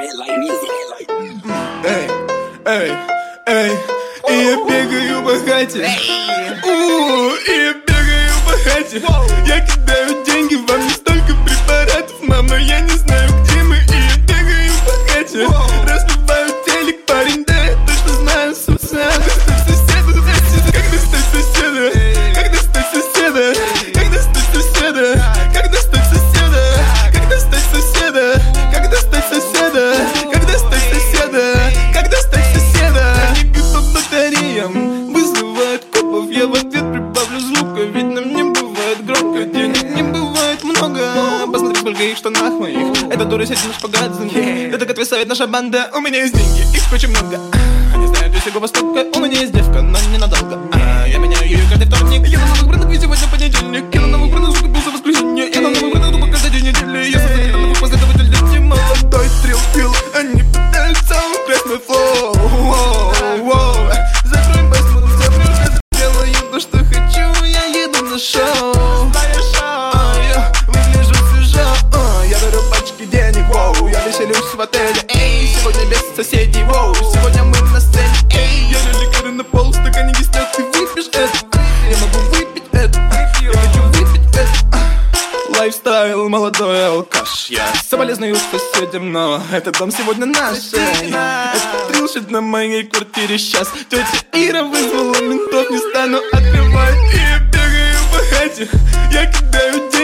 Эй, эй, эй, и я бегаю по хате. И я бегаю по хате. Я кидаю деньги, вам не столько препаратов, мама, я не знаю, где мы. И я бегаю по хате. Разбиваю телек, парень, да я точно знаю, собственно. Как достать соседа? Как достать соседа? Как достать соседа? Как достать соседа? Как достать соседа? Как достать соседа? Как достать соседа? Как достать соседа? Они бьют по батареям, вызывают копов. Я в ответ прибавлю звука, ведь нам не бывает громко. Денег не бывает много. Посмотри, сколько их в штанах моих. Эта дура сидит на шпагат за ней. Да так отвисает наша банда. У меня есть деньги, их очень много. Они знают весь Юго-Востока. У меня есть девка, но ненадолго. Я меняю ее каждый вторник. Я на новых брендах, ведь сегодня понедельник. Я на новых брендах, закупил за воскресенье. Я на новых брендах, только каждый день недели. Я создатель новых последователей, не молодой стрелпил. Они пытаются украсть мой флоу. Закрой басму, закрой, делаю то, что хочу. Я еду на шоу. Я выгляжу свежо. Я дарю пачки денег, я веселюсь в отеле. Эй, сегодня без соседей, сегодня мы на сцене. Эй, я лиликары на пол, в стакане киснет, ты выпьешь это. Я могу выпить это, я хочу выпить это. Лайфстайл, молодой алкаш. Я соболезную соседям, но этот дом сегодня наш. Это трилшит на моей квартире сейчас. Тетя Ира вызвала ментов, не стану открывать. И я бегаю по хате, я кидаю